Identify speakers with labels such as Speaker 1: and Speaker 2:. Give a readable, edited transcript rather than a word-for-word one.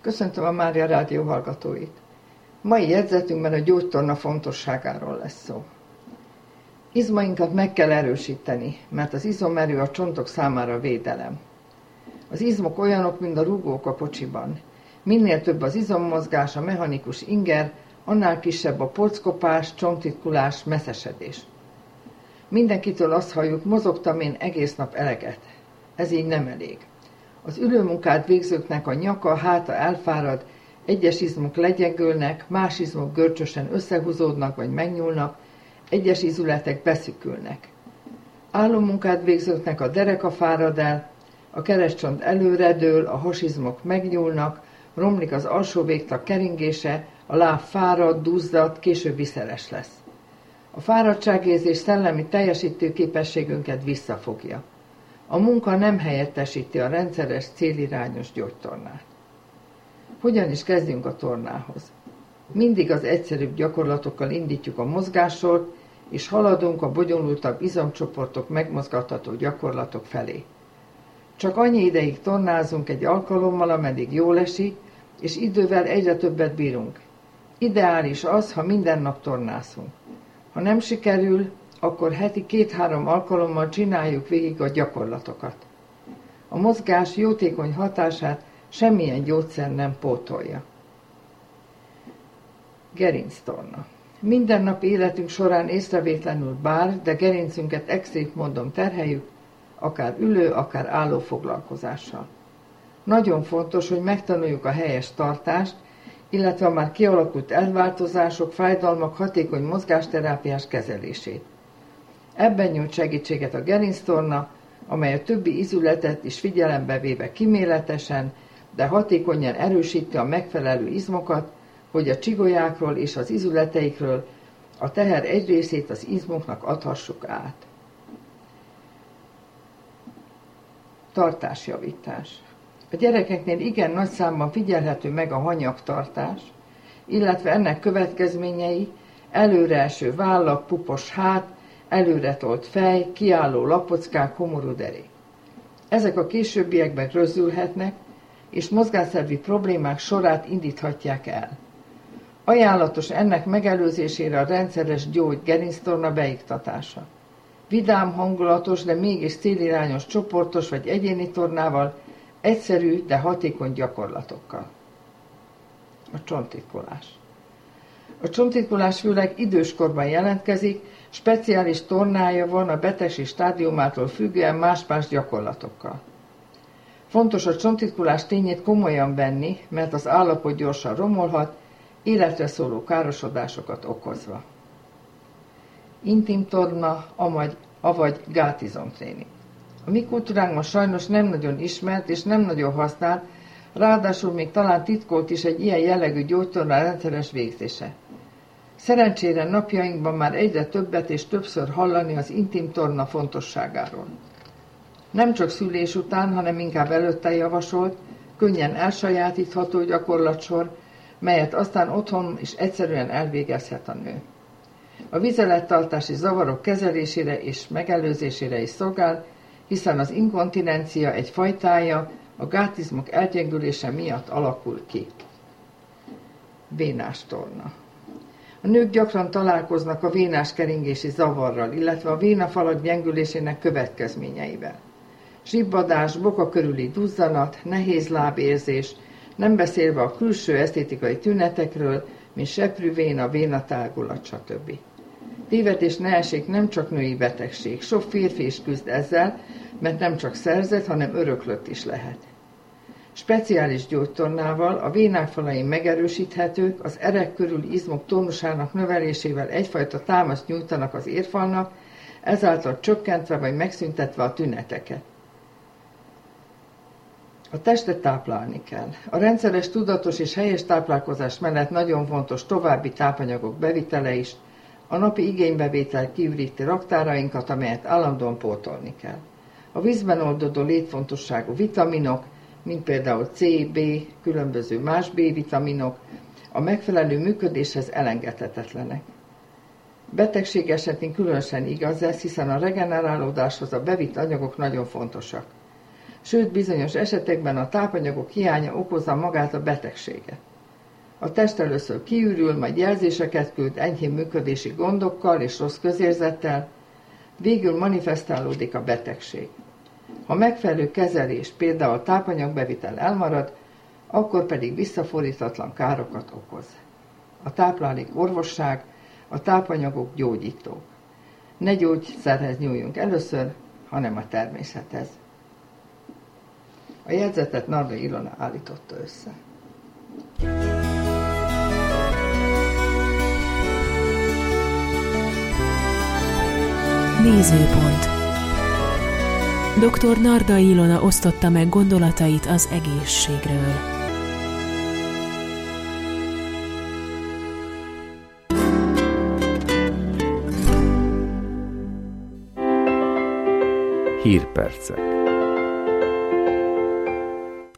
Speaker 1: Köszöntöm a Mária Rádió hallgatóit. Mai jegyzetünkben a gyógytorna fontosságáról lesz szó. Izmainkat meg kell erősíteni, mert az izomerő a csontok számára védelem. Az izmok olyanok, mint a rúgók a kocsiban. Minél több az izommozgás, a mechanikus inger, annál kisebb a porckopás, csontritkulás, messzesedés. Mindenkitől azt halljuk, mozogtam én egész nap eleget. Ez így nem elég. Az ülőmunkát végzőknek a nyaka, háta elfárad, egyes izmok legyengülnek, más izmok görcsösen összehúzódnak vagy megnyúlnak, egyes izületek beszükülnek. Állómunkát végzőknek a dereka fárad el, a keresztcsont előredől, a hasizmok megnyúlnak, romlik az alsó végtag keringése, a láb fárad, duzzad, később viszeres lesz. A fáradtságérzés szellemi teljesítő képességünket visszafogja. A munka nem helyettesíti a rendszeres, célirányos gyógytornát. Hogyan is kezdjünk a tornához? Mindig az egyszerűbb gyakorlatokkal indítjuk a mozgássort, és haladunk a bonyolultabb izomcsoportok megmozgatható gyakorlatok felé. Csak annyi ideig tornázunk egy alkalommal, ameddig jól esik, és idővel egyre többet bírunk. Ideális az, ha minden nap tornázunk. Ha nem sikerül, akkor heti 2-3 alkalommal csináljuk végig a gyakorlatokat. A mozgás jótékony hatását semmilyen gyógyszer nem pótolja. Gerinctorna. Mindennapi életünk során észrevétlenül de gerincünket extrém módon terheljük, akár ülő, akár álló foglalkozással. Nagyon fontos, hogy megtanuljuk a helyes tartást, illetve a már kialakult elváltozások, fájdalmak hatékony mozgásterápiás kezelését. Ebben nyújt segítséget a gerinctorna, amely a többi izületet is figyelembe véve kíméletesen, de hatékonyan erősíti a megfelelő izmokat, hogy a csigolyákról és az izületeikről a teher egy részét az izmoknak adhassuk át. Tartásjavítás. A gyerekeknél igen nagy számban figyelhető meg a hanyagtartás, illetve ennek következményei előreeső vállak, pupos hát, előretolt fej, kiálló lapockák, komorú derék. Ezek a későbbiekben rözzülhetnek, és mozgásszervi problémák sorát indíthatják el. Ajánlatos ennek megelőzésére a rendszeres gerinctorna beiktatása. Vidám, hangulatos, de mégis célirányos csoportos vagy egyéni tornával, egyszerű, de hatékony gyakorlatokkal. A csontritkulás. A csontritkulás főleg időskorban jelentkezik, speciális tornája van a betegség stádiumától függően más-más gyakorlatokkal. Fontos a csontritkulás tényét komolyan venni, mert az állapot gyorsan romolhat, életre szóló károsodásokat okozva. Intim torna, avagy gátizomtréning. A mi kultúránkban sajnos nem nagyon ismert és nem nagyon használt, ráadásul még talán titkolt is egy ilyen jellegű gyógytorna rendszeres végzése. Szerencsére napjainkban már egyre többet és többször hallani az intim torna fontosságáról. Nem csak szülés után, hanem inkább előtte javasolt, könnyen elsajátítható gyakorlatsor, melyet aztán otthon is egyszerűen elvégezhet a nő. A vizelettartási zavarok kezelésére és megelőzésére is szolgál, hiszen az inkontinencia egy fajtája a gátizmok elgyengülése miatt alakul ki. Vénás torna. A nők gyakran találkoznak a vénás keringési zavarral, illetve a vénafalak gyengülésének következményeivel. Zsibbadás, boka körüli duzzanat, nehéz lábérzés, nem beszélve a külső esztétikai tünetekről, mint seprűvéna, vénatágulat, stb. Tévedés ne essék, nem csak női betegség. Sok férfi is küzd ezzel, mert nem csak szerzett, hanem öröklött is lehet. Speciális gyógytornával a vénák falai megerősíthetők, az erek körüli izmok tónusának növelésével egyfajta támaszt nyújtanak az érfalnak, ezáltal csökkentve vagy megszüntetve a tüneteket. A testet táplálni kell. A rendszeres, tudatos és helyes táplálkozás mellett nagyon fontos további tápanyagok bevitele is, a napi igénybevétel kiüríti raktárainkat, amelyet állandóan pótolni kell. A vízben oldódó létfontosságú vitaminok, mint például C, B, különböző más B-vitaminok, a megfelelő működéshez elengedhetetlenek. Betegség esetén különösen igaz ez, hiszen a regenerálódáshoz a bevitt anyagok nagyon fontosak. sőt bizonyos esetekben a tápanyagok hiánya okozza magát a betegséget. A test először kiürül, majd jelzéseket küld enyhén működési gondokkal és rossz közérzettel, végül manifestálódik a betegség. Ha megfelelő kezelés, például tápanyagbevitel elmarad, akkor pedig visszafordíthatatlan károkat okoz. A táplálék orvosság, a tápanyagok gyógyítók. Ne gyógyszerhez nyúljunk először, hanem a természethez. A jegyzetet Nardai Ilona állította össze.
Speaker 2: Nézőpont. Dr. Nardai Ilona osztotta meg gondolatait az egészségről.
Speaker 3: Hírpercek.